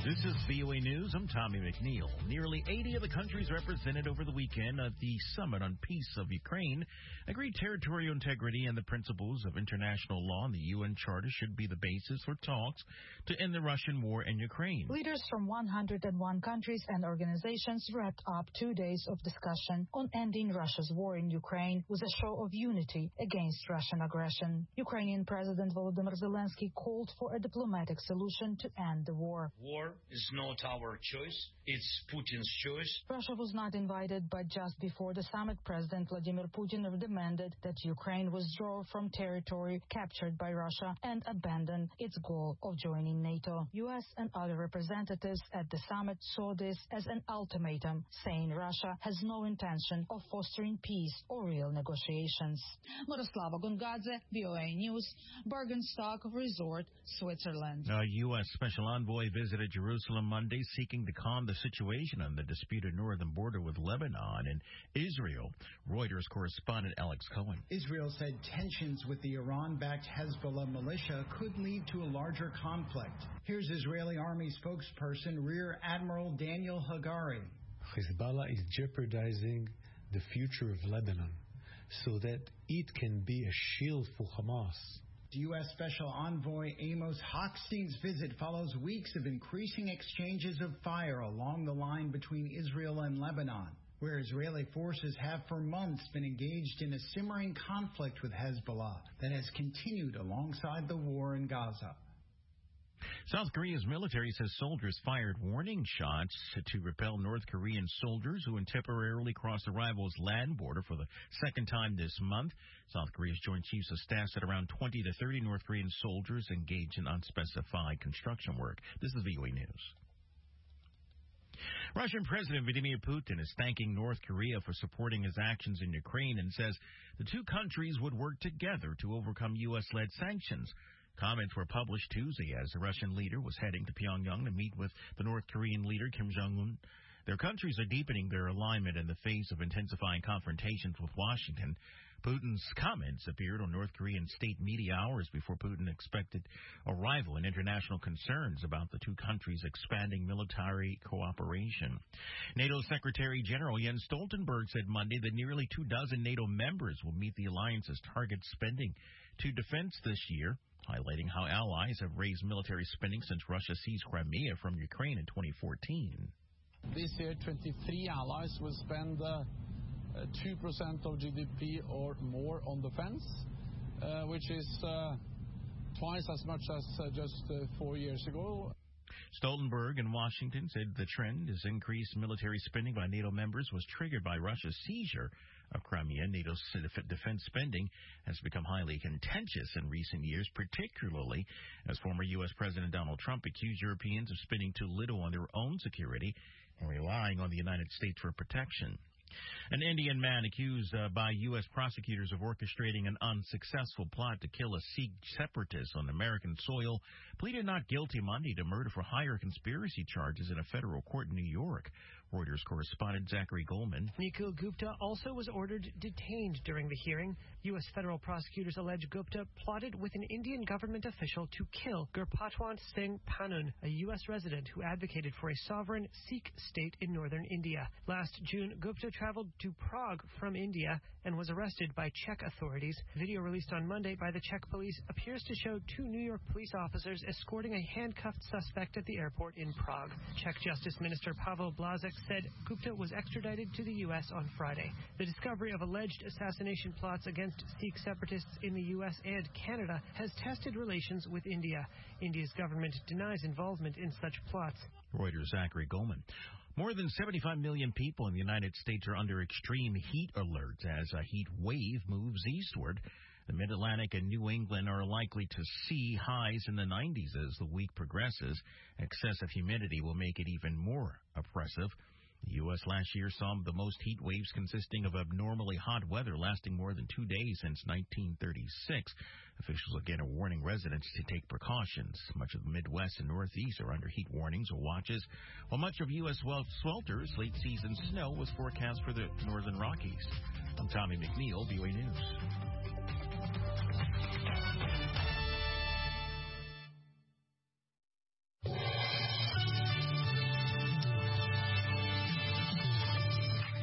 This is VOA News. I'm Tommy McNeil. Nearly 80 of the countries represented over the weekend at the Summit on Peace of Ukraine agreed territorial integrity and the principles of international law and the UN Charter should be the basis for talks to end the Russian war in Ukraine. Leaders from 101 countries and organizations wrapped up 2 days of discussion on ending Russia's war in Ukraine with a show of unity against Russian aggression. Ukrainian President Volodymyr Zelensky called for a diplomatic solution to end the war. War is not our choice. It's Putin's choice. Russia was not invited, but just before the summit, President Vladimir Putin demanded that Ukraine withdraw from territory captured by Russia and abandon its goal of joining NATO. U.S. and other representatives at the summit saw this as an ultimatum, saying Russia has no intention of fostering peace or real negotiations. Miroslava Gongadze, VOA News, Bergenstock Resort, Switzerland. A U.S. Special Envoy visited Jerusalem Monday seeking to calm the situation on the disputed northern border with Lebanon and Israel. Reuters correspondent Alex Cohen. Israel said tensions with the Iran-backed Hezbollah militia could lead to a larger conflict. Here's Israeli Army spokesperson Rear Admiral Daniel Hagari. Hezbollah is jeopardizing the future of Lebanon so that it can be a shield for Hamas. U.S. Special Envoy Amos Hochstein's visit follows weeks of increasing exchanges of fire along the line between Israel and Lebanon, where Israeli forces have for months been engaged in a simmering conflict with Hezbollah that has continued alongside the war in Gaza. South Korea's military says soldiers fired warning shots to repel North Korean soldiers who had temporarily crossed the rival's land border for the second time this month. South Korea's Joint Chiefs of Staff said around 20 to 30 North Korean soldiers engaged in unspecified construction work. This is VOA News. Russian President Vladimir Putin is thanking North Korea for supporting his actions in Ukraine and says the two countries would work together to overcome U.S.-led sanctions. Comments were published Tuesday as the Russian leader was heading to Pyongyang to meet with the North Korean leader Kim Jong-un. Their countries are deepening their alignment in the face of intensifying confrontations with Washington. Putin's comments appeared on North Korean state media hours before Putin expected arrival in international concerns about the two countries' expanding military cooperation. NATO Secretary General Jens Stoltenberg said Monday that nearly 24 NATO members will meet the alliance's target spending to defense this year, highlighting how allies have raised military spending since Russia seized Crimea from Ukraine in 2014. This year, 23 allies will spend 2% of GDP or more on defense, which is twice as much as just 4 years ago. Stoltenberg in Washington said the trend is increased military spending by NATO members was triggered by Russia's seizure of Crimea. NATO's defense spending has become highly contentious in recent years, particularly as former U.S. President Donald Trump accused Europeans of spending too little on their own security and relying on the United States for protection. An Indian man accused by U.S. prosecutors of orchestrating an unsuccessful plot to kill a Sikh separatist on American soil pleaded not guilty Monday to murder for hire conspiracy charges in a federal court in New York. Reuters correspondent Zachary Goldman. Nikhil Gupta also was ordered detained during the hearing. U.S. federal prosecutors allege Gupta plotted with an Indian government official to kill Gurpatwant Singh Panun, a U.S. resident who advocated for a sovereign Sikh state in northern India. Last June, Gupta traveled to Prague from India and was arrested by Czech authorities. Video released on Monday by the Czech police appears to show two New York police officers escorting a handcuffed suspect at the airport in Prague. Czech Justice Minister Pavel Blazek said Gupta was extradited to the U.S. on Friday. The discovery of alleged assassination plots against Sikh separatists in the U.S. and Canada has tested relations with India. India's government denies involvement in such plots. Reuters' Zachary Goldman. More than 75 million people in the United States are under extreme heat alerts as a heat wave moves eastward. The Mid-Atlantic and New England are likely to see highs in the 90s as the week progresses. Excessive humidity will make it even more oppressive. The U.S. last year saw the most heat waves consisting of abnormally hot weather lasting more than 2 days since 1936. Officials again are warning residents to take precautions. Much of the Midwest and Northeast are under heat warnings or watches, while much of U.S. swelters late-season snow was forecast for the northern Rockies. I'm Tommy McNeil, VOA News.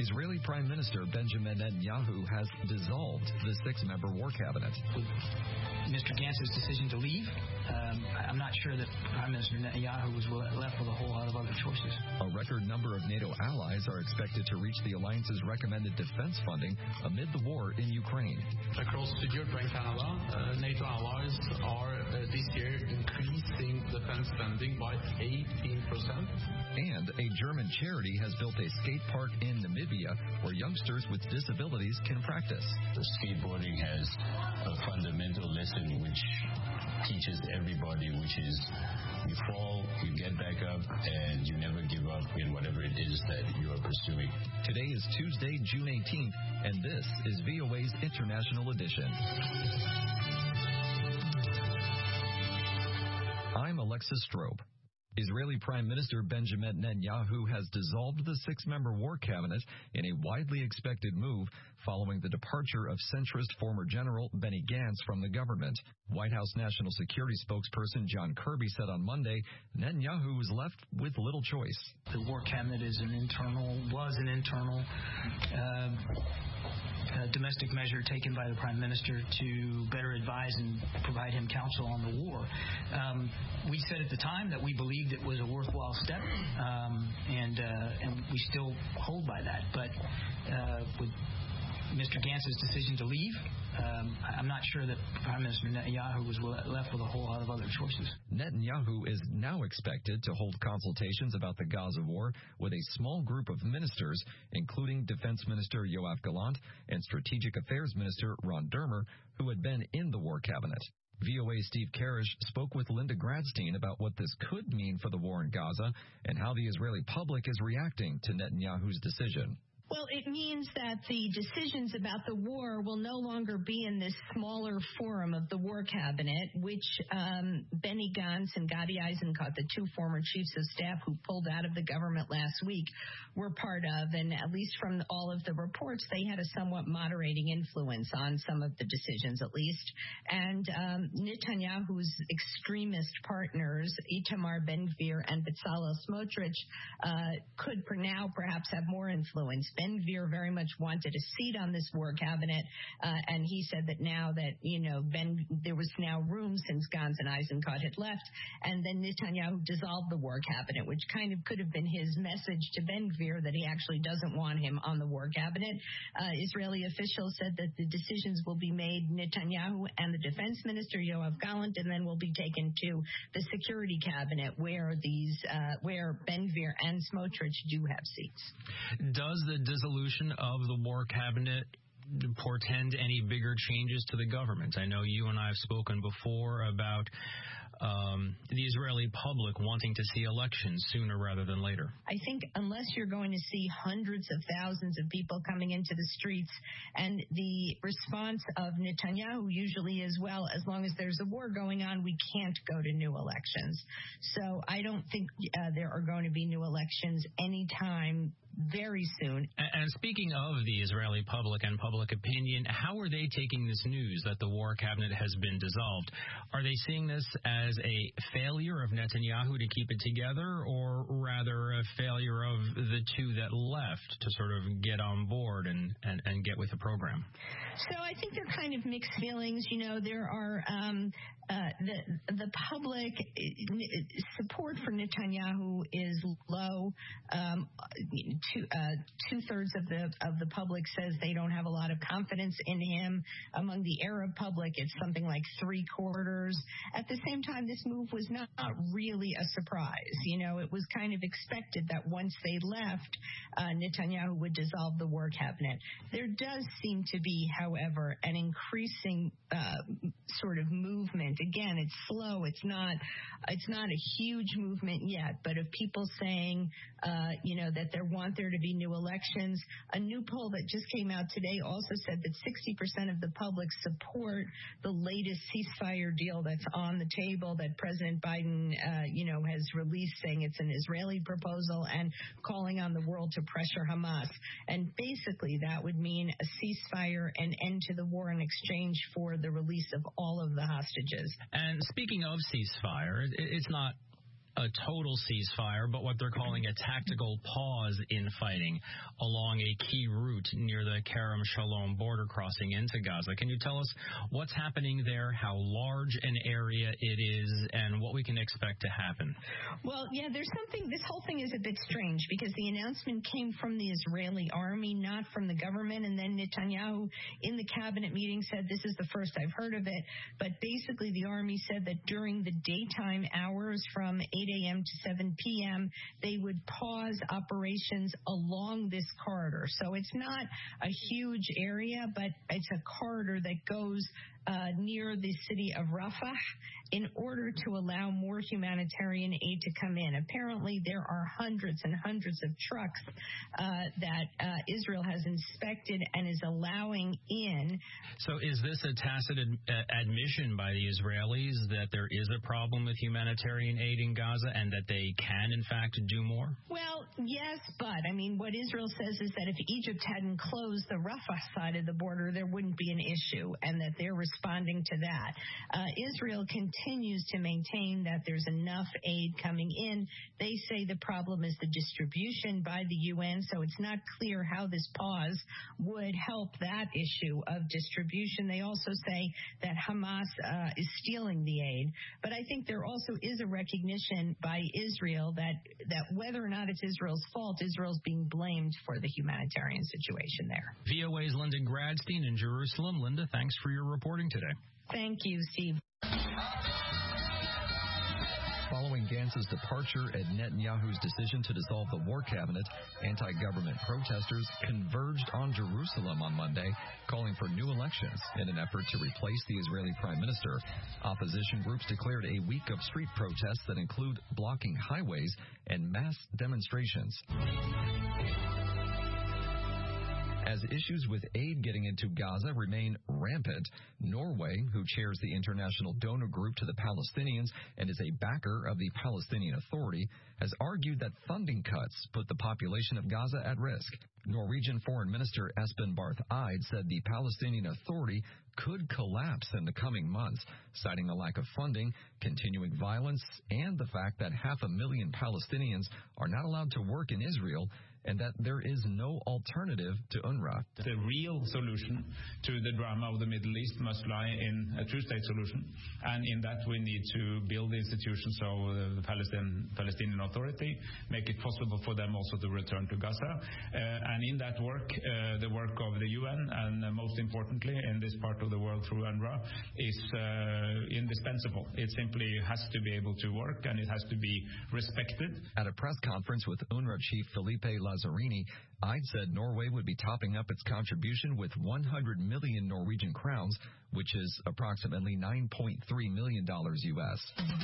Israeli Prime Minister Benjamin Netanyahu has dissolved the 6-member war cabinet. With Mr. Gantz's decision to leave, I'm not sure that Prime Minister Netanyahu was left with a whole lot of other choices. A record number of NATO allies are expected to reach the alliance's recommended defense funding amid the war in Ukraine. Across Europe and Canada, NATO allies are this year increasing defense spending by 18%. And a German charity has built a skate park in Namibia where youngsters with disabilities can practice. Skateboarding has a fundamental lesson which teaches everybody, which is you fall, you get back up, and you never give up in whatever it is that you are pursuing. Today is Tuesday, June 18th, and this is VOA's International Edition. I'm Alexis Strobe. Israeli Prime Minister Benjamin Netanyahu has dissolved the 6-member war cabinet in a widely expected move following the departure of centrist former General Benny Gantz from the government. White House National Security spokesperson John Kirby said on Monday Netanyahu was left with little choice. The war cabinet was an internal domestic measure taken by the Prime Minister to better advise and provide him counsel on the war. We said at the time that we believed it was a worthwhile step, and we still hold by that. But with Mr. Gantz's decision to leave, I'm not sure that Prime Minister Netanyahu was left with a whole lot of other choices. Netanyahu is now expected to hold consultations about the Gaza war with a small group of ministers, including Defense Minister Yoav Gallant and Strategic Affairs Minister Ron Dermer, who had been in the war cabinet. VOA's Steve Karish spoke with Linda Gradstein about what this could mean for the war in Gaza and how the Israeli public is reacting to Netanyahu's decision. Well, it means that the decisions about the war will no longer be in this smaller forum of the war cabinet, which Benny Gantz and Gadi Eisenkot, the two former chiefs of staff who pulled out of the government last week, were part of. And at least from all of the reports, they had a somewhat moderating influence on some of the decisions, at least. And Netanyahu's extremist partners, Itamar Ben-Gvir and Bezalel Smotrich, could now perhaps have more influence. Ben-Gvir very much wanted a seat on this war cabinet, and he said that now that, there was now room since Gantz and Eisenkot had left, and then Netanyahu dissolved the war cabinet, which kind of could have been his message to Ben-Gvir that he actually doesn't want him on the war cabinet. Israeli officials said that the decisions will be made Netanyahu and the defense minister, Yoav Gallant, and then will be taken to the security cabinet where Ben-Gvir and Smotrich do have seats. Does the dissolution of the war cabinet portend any bigger changes to the government? I know you and I have spoken before about the Israeli public wanting to see elections sooner rather than later. I think unless you're going to see hundreds of thousands of people coming into the streets, and the response of Netanyahu usually is, well, as long as there's a war going on, we can't go to new elections. So I don't think there are going to be new elections anytime very soon. And speaking of the Israeli public and public opinion, how are they taking this news that the war cabinet has been dissolved? Are they seeing this as a failure of Netanyahu to keep it together, or rather a failure of the two that left to sort of get on board and get with the program? So I think they're kind of mixed feelings. There are the public support for Netanyahu is low. Two-thirds of the public says they don't have a lot of confidence in him. Among the Arab public, it's something like 3/4. At the same time, this move was not really a surprise. It was kind of expected that once they left, Netanyahu would dissolve the war cabinet. There does seem to be, however, an increasing sort of movement. Again, it's slow. It's not a huge movement yet, but of people saying, that there to be new elections. A new poll that just came out today also said that 60% of the public support the latest ceasefire deal that's on the table that President Biden, has released, saying it's an Israeli proposal and calling on the world to pressure Hamas. And basically that would mean a ceasefire and end to the war in exchange for the release of all of the hostages. And speaking of ceasefire, it's not a total ceasefire, but what they're calling a tactical pause in fighting along a key route near the Kerem Shalom border crossing into Gaza. Can you tell us what's happening there, how large an area it is, and what we can expect to happen? Well, yeah, there's something, this whole thing is a bit strange because the announcement came from the Israeli army, not from the government, and then Netanyahu in the cabinet meeting said, this is the first I've heard of it, but basically the army said that during the daytime hours from 8 a.m. to 7 p.m., they would pause operations along this corridor. So it's not a huge area, but it's a corridor that goes near the city of Rafah in order to allow more humanitarian aid to come in. Apparently, there are hundreds and hundreds of trucks that Israel has inspected and is allowing in. So is this a tacit admission by the Israelis that there is a problem with humanitarian aid in Gaza and that they can, in fact, do more? Well, yes, but, I mean, what Israel says is that if Egypt hadn't closed the Rafah side of the border, there wouldn't be an issue, and that they're responding to that. Israel continues to maintain that there's enough aid coming in. They say the problem is the distribution by the UN, so it's not clear how this pause would help that issue of distribution. They also say that Hamas is stealing the aid, but I think there also is a recognition by Israel that whether or not it's Israel's fault, Israel's being blamed for the humanitarian situation there. VOA's Linda Gradstein in Jerusalem. Linda, thanks for your reporting today. Thank you, Steve. Following Gantz's departure and Netanyahu's decision to dissolve the war cabinet, anti-government protesters converged on Jerusalem on Monday, calling for new elections in an effort to replace the Israeli prime minister. Opposition groups declared a week of street protests that include blocking highways and mass demonstrations. As issues with aid getting into Gaza remain rampant, Norway, who chairs the international donor group to the Palestinians and is a backer of the Palestinian Authority, has argued that funding cuts put the population of Gaza at risk. Norwegian Foreign Minister Espen Barth Eide said the Palestinian Authority could collapse in the coming months, citing a lack of funding, continuing violence, and the fact that 500,000 Palestinians are not allowed to work in Israel, and that there is no alternative to UNRWA. The real solution to the drama of the Middle East must lie in a two-state solution, and in that we need to build the institutions of the Palestinian Authority, make it possible for them also to return to Gaza, and in that work, the work of the UN, and most importantly in this part of the world through UNRWA, is indispensable. It simply has to be able to work, and it has to be respected. At a press conference with UNRWA chief Felipe Lazzarini, Eide said Norway would be topping up its contribution with 100 million Norwegian crowns, which is approximately $9.3 million U.S.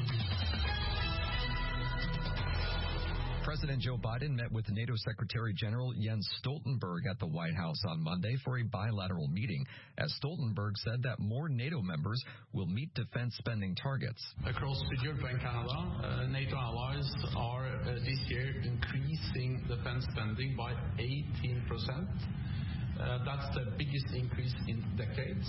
President Joe Biden met with NATO Secretary General Jens Stoltenberg at the White House on Monday for a bilateral meeting, as Stoltenberg said that more NATO members will meet defense spending targets. Across Europe and Canada, NATO allies are this year increasing defense spending by 18%. That's the biggest increase in decades.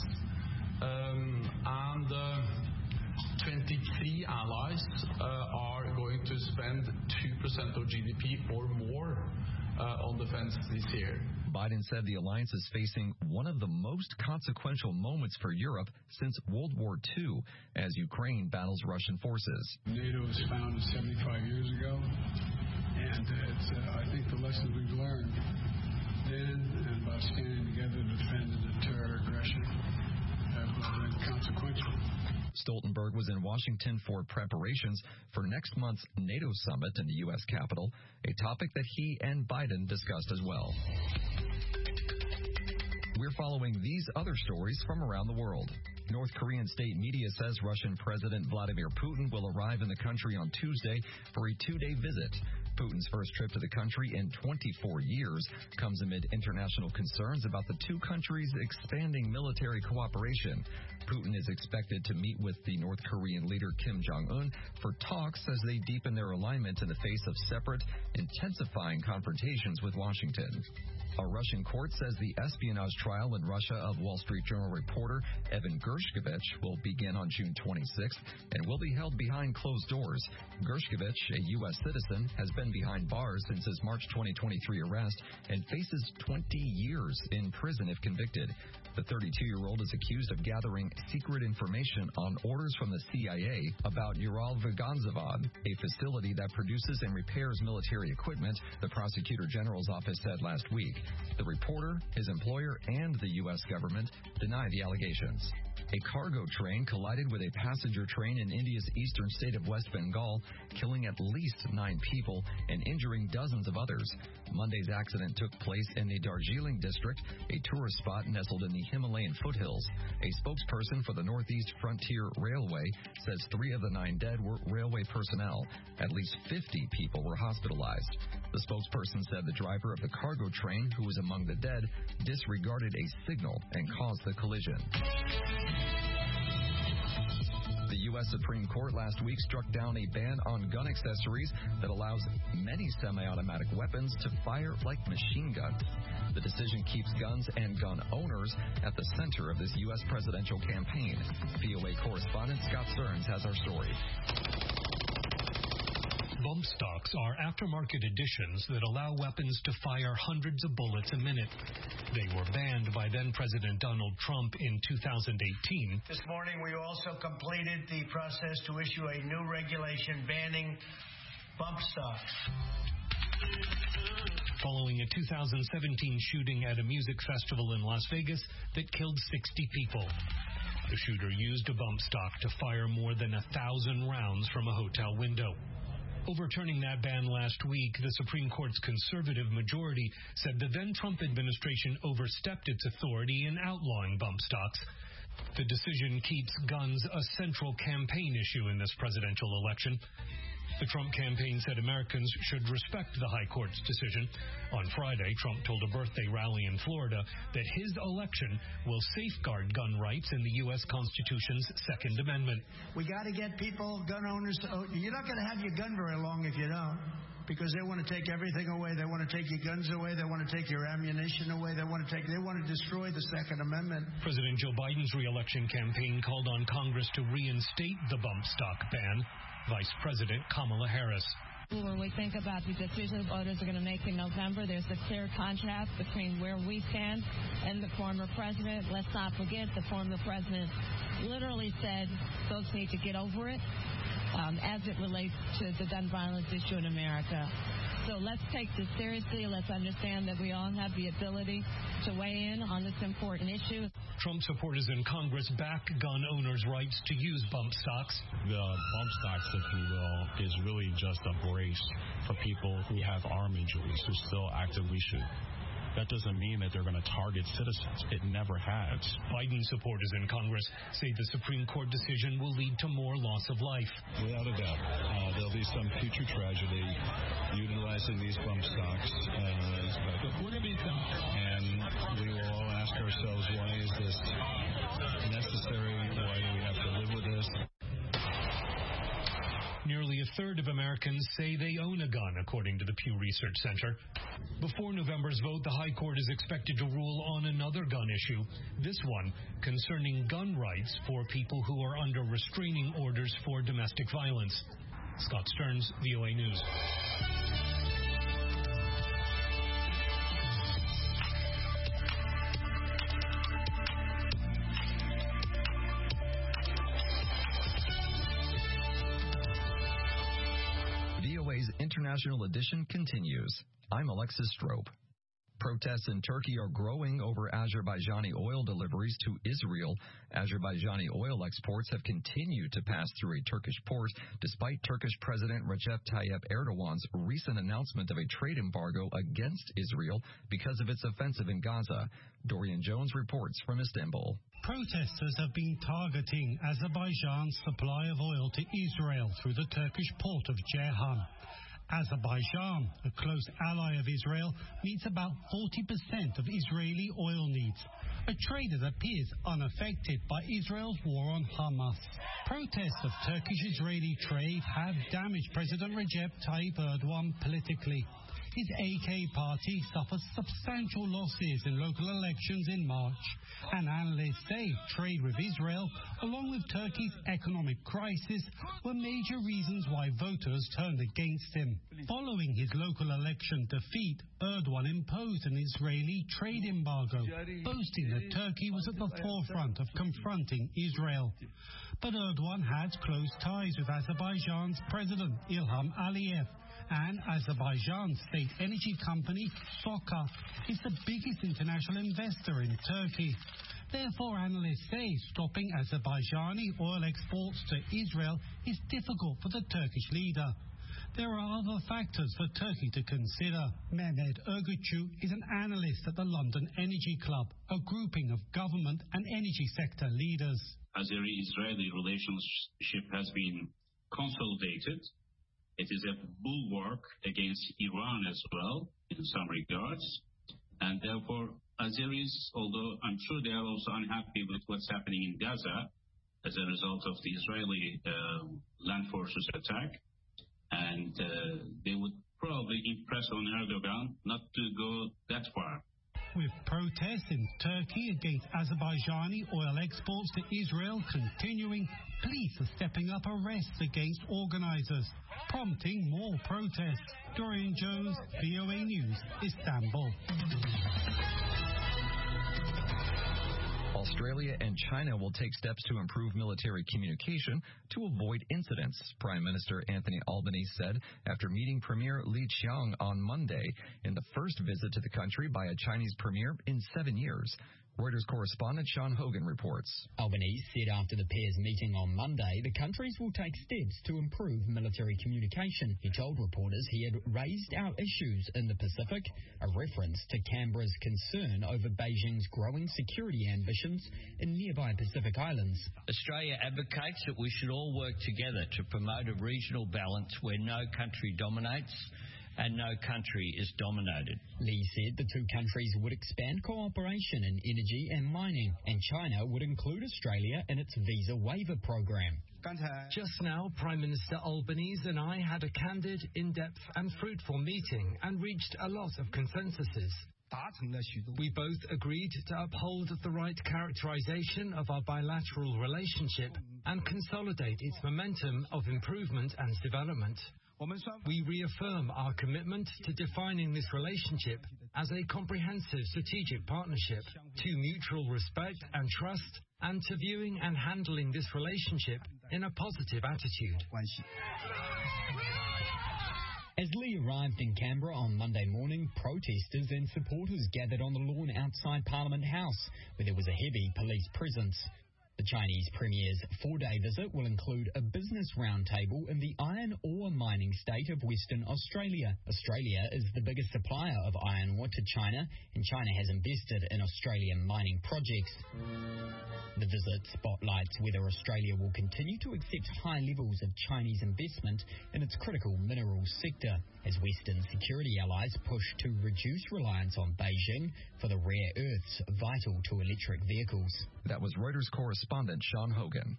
23 allies are going to spend 2% of GDP or more on defense this year. Biden said the alliance is facing one of the most consequential moments for Europe since World War II as Ukraine battles Russian forces. NATO was founded 75 years ago, and I think the lessons we've learned then and by standing together to defend and deter aggression have been consequential. Stoltenberg was in Washington for preparations for next month's NATO summit in the U.S. Capitol, a topic that he and Biden discussed as well. We're following these other stories from around the world. North Korean state media says Russian President Vladimir Putin will arrive in the country on Tuesday for a two-day visit. Putin's first trip to the country in 24 years comes amid international concerns about the two countries' expanding military cooperation. Putin is expected to meet with the North Korean leader Kim Jong-un for talks as they deepen their alignment in the face of separate, intensifying confrontations with Washington. A Russian court says the espionage trial in Russia of Wall Street Journal reporter Evan Gershkovich will begin on June 26th and will be held behind closed doors. Gershkovich, a U.S. citizen, has been behind bars since his March 2023 arrest and faces 20 years in prison if convicted. The 32-year-old is accused of gathering secret information on orders from the CIA about Uralvagonzavod, a facility that produces and repairs military equipment, the Prosecutor General's office said last week. The reporter, his employer, and the U.S. government deny the allegations. A cargo train collided with a passenger train in India's eastern state of West Bengal, killing at least 9 people and injuring dozens of others. Monday's accident took place in the Darjeeling district, a tourist spot nestled in the Himalayan foothills. A spokesperson for the Northeast Frontier Railway says 3 of the 9 dead were railway personnel. At least 50 people were hospitalized. The spokesperson said the driver of the cargo train, who was among the dead, disregarded a signal and caused the collision. The U.S. Supreme Court last week struck down a ban on gun accessories that allows many semi-automatic weapons to fire like machine guns. The decision keeps guns and gun owners at the center of this U.S. presidential campaign. VOA correspondent Scott Stearns has our story. Bump stocks are aftermarket additions that allow weapons to fire hundreds of bullets a minute. They were banned by then-President Donald Trump in 2018. This morning, we also completed the process to issue a new regulation banning bump stocks. Following a 2017 shooting at a music festival in Las Vegas that killed 60 people. The shooter used a bump stock to fire more than 1,000 rounds from a hotel window. Overturning that ban last week, the Supreme Court's conservative majority said the then-Trump administration overstepped its authority in outlawing bump stocks. The decision keeps guns a central campaign issue in this presidential election. The Trump campaign said Americans should respect the high court's decision. On Friday, Trump told a birthday rally in Florida that his election will safeguard gun rights in the U.S. Constitution's Second Amendment. We got to get people, gun owners, you're not going to have your gun very long if you don't, because they want to take everything away. They want to take your guns away. They want to take your ammunition away. They want to destroy the Second Amendment. President Joe Biden's re-election campaign called on Congress to reinstate the bump stock ban. Vice President Kamala Harris. When we think about the decisions voters are going to make in November, there's a clear contrast between where we stand and the former president. Let's not forget the former president literally said folks need to get over it as it relates to the gun violence issue in America. So let's take this seriously. Let's understand that we all have the ability to weigh in on this important issue. Trump supporters in Congress back gun owners' rights to use bump stocks. The bump stocks, if you will, is really just a brace for people who have arm injuries, who still actively shoot. That doesn't mean that they're going to target citizens. It never has. Biden supporters in Congress say the Supreme Court decision will lead to more loss of life. Without a doubt. There'll be some future tragedy utilizing these bump stocks. And we will all ask ourselves, why is this necessary? Why do we have to live with this? Nearly a third of Americans say they own a gun, according to the Pew Research Center. Before November's vote, the High Court is expected to rule on another gun issue, this one concerning gun rights for people who are under restraining orders for domestic violence. Scott Stearns, VOA News. International edition continues. I'm Alexis Strope. Protests in Turkey are growing over Azerbaijani oil deliveries to Israel. Azerbaijani oil exports have continued to pass through a Turkish port despite Turkish President Recep Tayyip Erdogan's recent announcement of a trade embargo against Israel because of its offensive in Gaza. Dorian Jones reports from Istanbul. Protesters have been targeting Azerbaijan's supply of oil to Israel through the Turkish port of Ceyhan. Azerbaijan, a close ally of Israel, meets about 40% of Israeli oil needs, a trade that appears unaffected by Israel's war on Hamas. Protests of Turkish-Israeli trade have damaged President Recep Tayyip Erdogan politically. His AK party suffered substantial losses in local elections in March, and analysts say trade with Israel, along with Turkey's economic crisis, were major reasons why voters turned against him. Following his local election defeat, Erdogan imposed an Israeli trade embargo, boasting that Turkey was at the forefront of confronting Israel. But Erdogan has close ties with Azerbaijan's President Ilham Aliyev, and Azerbaijan's state energy company, SOCAR, is the biggest international investor in Turkey. Therefore, analysts say stopping Azerbaijani oil exports to Israel is difficult for the Turkish leader. There are other factors for Turkey to consider. Mehmet Erguçu is an analyst at the London Energy Club, a grouping of government and energy sector leaders. Azeri-Israeli relationship has been consolidated. It is a bulwark against Iran as well, in some regards. And therefore, Azeris, although I'm sure they are also unhappy with what's happening in Gaza as a result of the Israeli land forces attack, and they would probably impress on Erdogan not to go that far. With protests in Turkey against Azerbaijani oil exports to Israel continuing, police are stepping up arrests against organizers, prompting more protests. Dorian Jones, VOA News, Istanbul. Australia and China will take steps to improve military communication to avoid incidents, Prime Minister Anthony Albanese said after meeting Premier Li Qiang on Monday in the first visit to the country by a Chinese premier in 7 years. Reuters correspondent Sean Hogan reports. Albanese said after the pairs' meeting on Monday, the countries will take steps to improve military communication. He told reporters he had raised our issues in the Pacific, a reference to Canberra's concern over Beijing's growing security ambitions in nearby Pacific Islands. Australia advocates that we should all work together to promote a regional balance where no country dominates and no country is dominated. Lee said the two countries would expand cooperation in energy and mining, and China would include Australia in its visa waiver program. Just now, Prime Minister Albanese and I had a candid, in-depth and fruitful meeting and reached a lot of consensuses. We both agreed to uphold the right characterization of our bilateral relationship and consolidate its momentum of improvement and development. We reaffirm our commitment to defining this relationship as a comprehensive strategic partnership, to mutual respect and trust, and to viewing and handling this relationship in a positive attitude. As Lee arrived in Canberra on Monday morning, protesters and supporters gathered on the lawn outside Parliament House, where there was a heavy police presence. The Chinese Premier's 4-day visit will include a business roundtable in the iron ore mining state of Western Australia. Australia is the biggest supplier of iron ore to China, and China has invested in Australian mining projects. The visit spotlights whether Australia will continue to accept high levels of Chinese investment in its critical minerals sector, as Western security allies push to reduce reliance on Beijing for the rare earths vital to electric vehicles. That was Reuters correspondent Sean Hogan.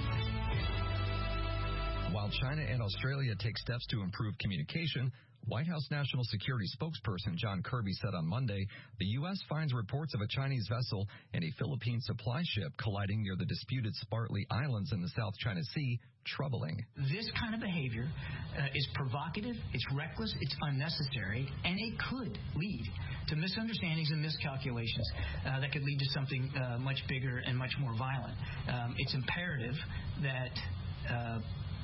While China and Australia take steps to improve communication, White House National Security spokesperson John Kirby said on Monday the U.S. finds reports of a Chinese vessel and a Philippine supply ship colliding near the disputed Spratly Islands in the South China Sea troubling. This kind of behavior is provocative, it's reckless, it's unnecessary, and it could lead to misunderstandings and miscalculations that could lead to something much bigger and much more violent. It's imperative that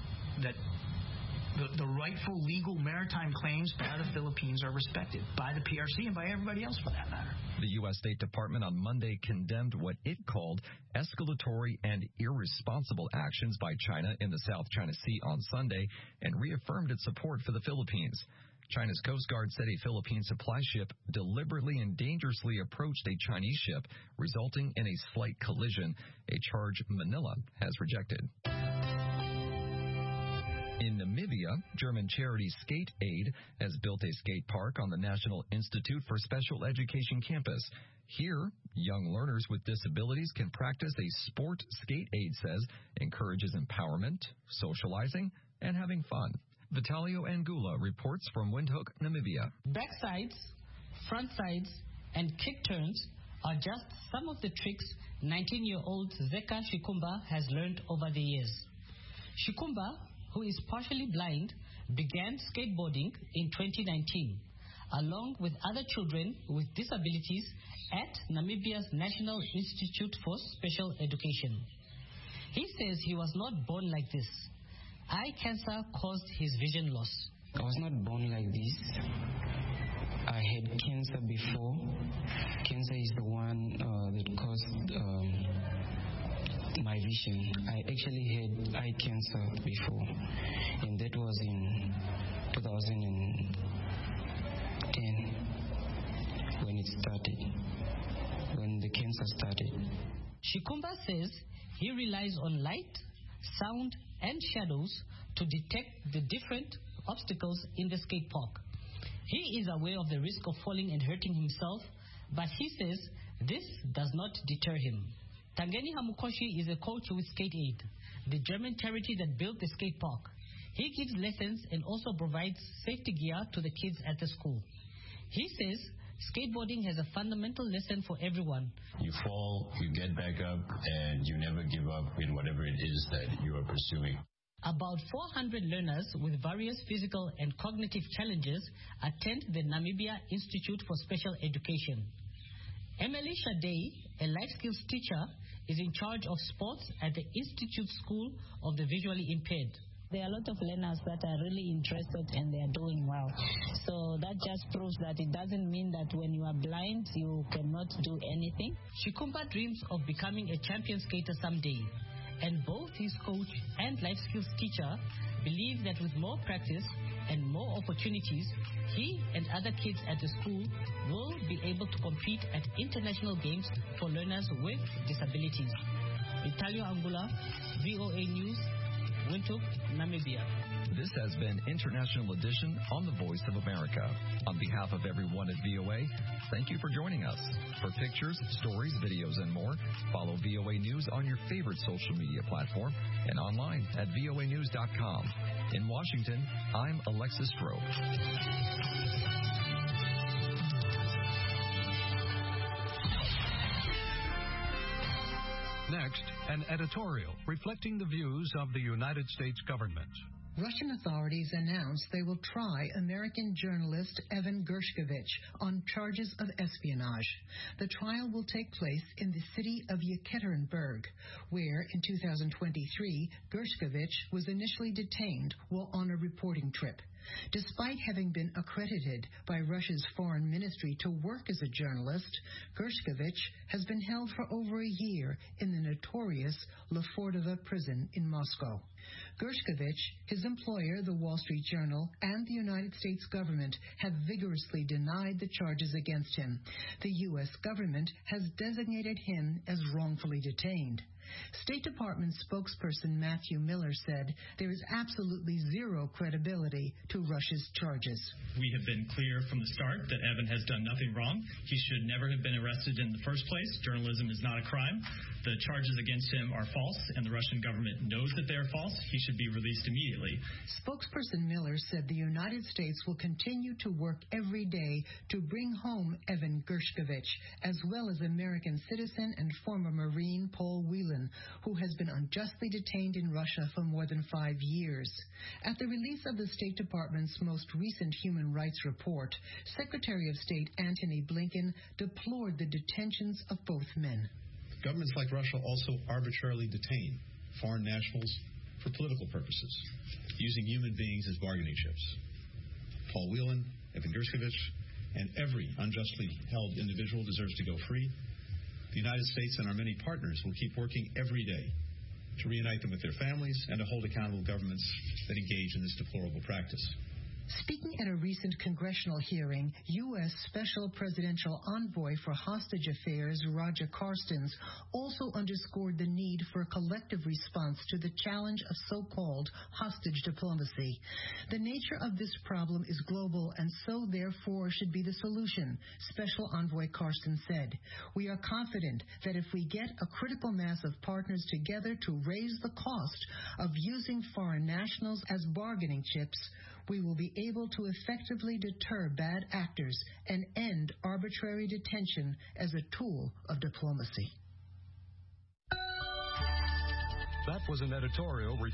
the rightful legal maritime claims by the Philippines are respected by the PRC and by everybody else for that matter. The U.S. State Department on Monday condemned what it called escalatory and irresponsible actions by China in the South China Sea on Sunday and reaffirmed its support for the Philippines. China's Coast Guard said a Philippine supply ship deliberately and dangerously approached a Chinese ship, resulting in a slight collision, a charge Manila has rejected. In Namibia, German charity Skate Aid has built a skate park on the National Institute for Special Education campus. Here, young learners with disabilities can practice a sport Skate Aid says encourages empowerment, socializing, and having fun. Vitalio Angula reports from Windhoek, Namibia. Backsides, front sides, and kick turns are just some of the tricks 19-year-old Zeka Shikumba has learned over the years. Shikumba, who is partially blind, began skateboarding in 2019, along with other children with disabilities at Namibia's National Institute for Special Education. He says he was not born like this. Eye cancer caused his vision loss. I was not born like this. I had cancer before. Cancer is the one that caused my vision. I actually had eye cancer before, and that was in 2010 when it started, when the cancer started. Shikumba says he relies on light, sound, and shadows to detect the different obstacles in the skate park. He is aware of the risk of falling and hurting himself, but he says this does not deter him. Tangeni Hamukoshi is a coach with Skate Aid, the German charity that built the skate park. He gives lessons and also provides safety gear to the kids at the school. He says skateboarding has a fundamental lesson for everyone. You fall, you get back up, and you never give up in whatever it is that you are pursuing. About 400 learners with various physical and cognitive challenges attend the Namibia Institute for Special Education. Emily Shadei, a life skills teacher, is in charge of sports at the Institute School of the Visually Impaired. There are a lot of learners that are really interested and they are doing well. So that just proves that it doesn't mean that when you are blind, you cannot do anything. Shikumba dreams of becoming a champion skater someday. And both his coach and life skills teacher believe that with more practice and more opportunities, he and other kids at the school will be able to compete at international games for learners with disabilities. Vitalio Angula, VOA News, Windhoek, Namibia. This has been International Edition on the Voice of America. On behalf of everyone at VOA, thank you for joining us. For pictures, stories, videos, and more, follow VOA News on your favorite social media platform and online at voanews.com. In Washington, I'm Alexis Stroh. Next, an editorial reflecting the views of the United States government. Russian authorities announced they will try American journalist Evan Gershkovich on charges of espionage. The trial will take place in the city of Yekaterinburg, where in 2023, Gershkovich was initially detained while on a reporting trip. Despite having been accredited by Russia's foreign ministry to work as a journalist, Gershkovich has been held for over a year in the notorious Lefortovo prison in Moscow. Gershkovich, his employer, the Wall Street Journal, and the United States government have vigorously denied the charges against him. The U.S. government has designated him as wrongfully detained. State Department spokesperson Matthew Miller said there is absolutely zero credibility to Russia's charges. We have been clear from the start that Evan has done nothing wrong. He should never have been arrested in the first place. Journalism is not a crime. The charges against him are false, and the Russian government knows that they are false. He should be released immediately. Spokesperson Miller said the United States will continue to work every day to bring home Evan Gershkovich, as well as American citizen and former Marine Paul Whelan, who has been unjustly detained in Russia for more than 5 years. At the release of the State Department's most recent human rights report, Secretary of State Antony Blinken deplored the detentions of both men. Governments like Russia also arbitrarily detain foreign nationals for political purposes, using human beings as bargaining chips. Paul Whelan, Evan Gershkovich, and every unjustly held individual deserves to go free. The United States and our many partners will keep working every day to reunite them with their families and to hold accountable governments that engage in this deplorable practice. Speaking at a recent congressional hearing, U.S. Special Presidential Envoy for Hostage Affairs Roger Carstens also underscored the need for a collective response to the challenge of so-called hostage diplomacy. The nature of this problem is global and so therefore should be the solution, Special Envoy Carstens said. We are confident that if we get a critical mass of partners together to raise the cost of using foreign nationals as bargaining chips, we will be able to effectively deter bad actors and end arbitrary detention as a tool of diplomacy. That was an editorial